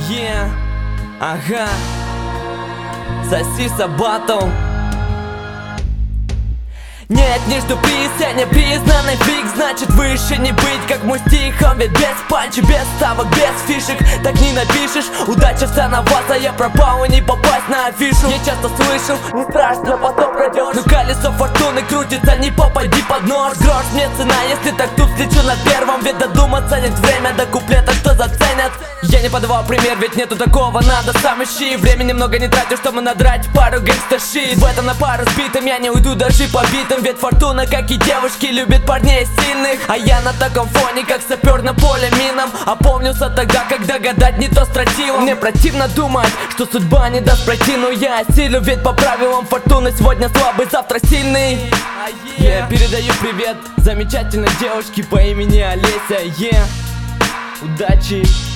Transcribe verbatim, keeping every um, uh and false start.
Yeah, ага. Соси батл. Нет, не жду приз, я не признанный фрик. Значит выше не быть, как мой стих. Он ведь без панчи, без ставок, без фишек. Так не напишешь, удача вся на вас. А я пропал и не попасть на афишу. Я часто слышал, не страшно, потом пройдешь. Но колесо фортуны крутится, не попади под нож. Грош мне цена, если так тут слечу на первом. Ведь додуматься нет время до куплета, что заценят. Я не подавал пример, ведь нету такого, надо сам ищи. Времени много не тратишь, чтобы надрать пару гэнгста-шит. В этом на пару сбитым я не уйду даже побитым. Ведь фортуна, как и девушки, любит парней сильных. А я на таком фоне, как сапер на поле минам. Опомнился тогда, когда гадать не то с тротилом. Мне противно думать, что судьба не даст пройти. Но я осилю, ведь по правилам фортуны сегодня слабый, завтра сильный. Я передаю привет замечательной девушке по имени Олеся. Yeah. Удачи.